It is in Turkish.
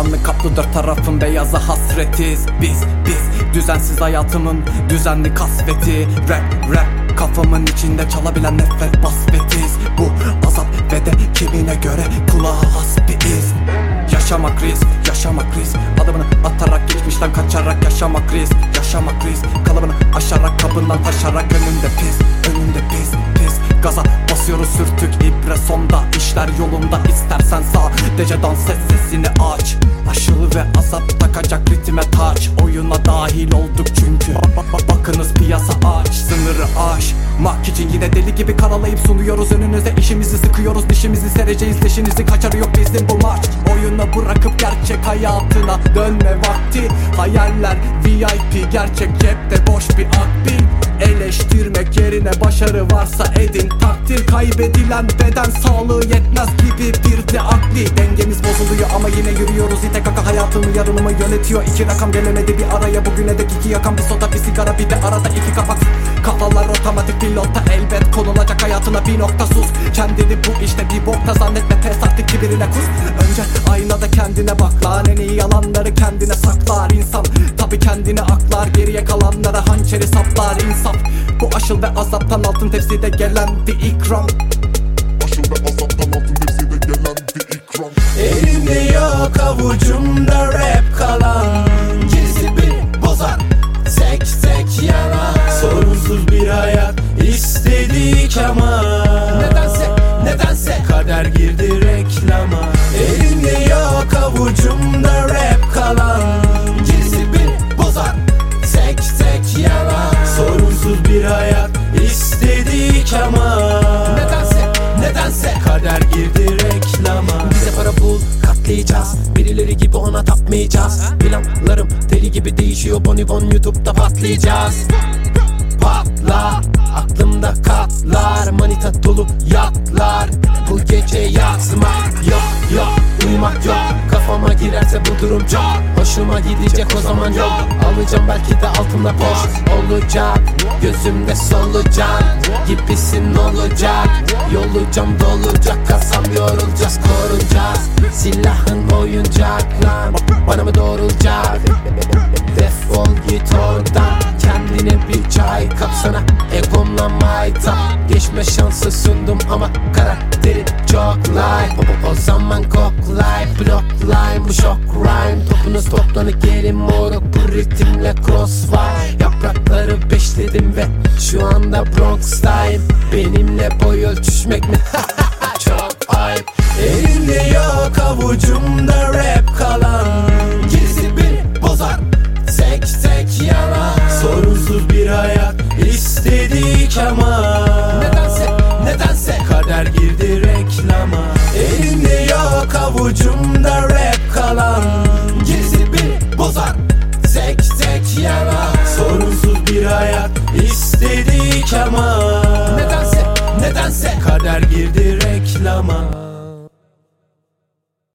Karanlık kaplı dört tarafın beyaza hasretiz. Biz düzensiz hayatımın düzenli kasveti. Rap kafamın içinde çalabilen nefret basbetiz. Bu azap ve de kimine göre kulağa has bir iz. Yaşamak risk, adımını atarak geçmişten kaçarak yaşamak risk. Kalıbını aşarak kapından taşarak önünde pis. Gaza basıyoruz sürtük ibre sonda, işler yolunda, istersen sadece dans et, sesini aç. Aşılı ve azap takacak ritme taç. Oyuna dahil olduk çünkü bakınız piyasa aç. Sınırı aşmak için yine deli gibi karalayıp sunuyoruz önünüze. İşimizi sıkıyoruz, dişimizi sereceğiz, leşinizi kaçarı yok bizim bu maç. Oyunu bırakıp gerçek hayatına dönme vakti. Hayaller VIP, gerçek cepte boş bir akbil. Eleştirmek yerine başarı varsa edin takdir. Kaybedilen beden sağlığı yetmez gibi bir de akli. Dengemiz bozuluyor ama yine yürüyoruz. İte kaka hayatımı yarınımı yönetiyor. İki rakam gelemedi bir araya, bugüne dek iki yakan bir soda bir sigara, bir de arada iki kapak. Kafalar otomatik pilotta, elbet konulacak hayatına bir nokta. Sus kendini bu işte bir bokta zannetme, pes artık kibirine kus. Önce aynada kendine bak lan, en iyi yalanları kendine saklar insan. Tabi kendini aklar, geriye kalanlara hançeri saplar insan. Bu aşıl ve azaptan altın tepside gelen bir ikram. Elimde yok avucumda rap kalan. Gerisi beni bozar, tek yalan. Sorunsuz bir hayat istedik ama nedense kader girdi reklama. Elimde yok avucumda rap kalan. Gerisi beni bozar, tek yalan. Sorunsuz bir hayat istedik ama nedense kader girdi reklama. Bize para bul, katlayacağız. Birileri gibi ona tapmayacağız. Planlarım deli gibi değişiyor. Bonibon YouTube'da patlayacağız. Patla, aklımda katlar. Manita dolu yatlar. Bu gece yatmak yok, uyumak yok. Kafama girerse bu durum çok hoşuma gidecek, o zaman yok. Alacağım belki de altımda boş olacak. Gözümde solucan gibisin olacak. Yolacağım dolacak, kasam yorulacağız, korunacağız. Silahın oyuncak lan, bana mı doğrulacak? Defol git oradan, kendine bir çay kapsana. Egomla maytap, geçme şansı sundum ama karakteri çok light. O zaman koklay, bloklayın bu şok rhyme. Topunuz toplanıp gelin moruk, bu ritimle cross var. Yaprakları beşledim ve şu anda Bronx'tayım. Benimle boy ölçüşmek mi? Çok ayıp. Elimde yok avucumda rap kalan. Gerisi beni bozar, tek yalan. Sorunsuz bir hayat istedik ama nedense kader girdi reklama. Elimde yok avucumda rap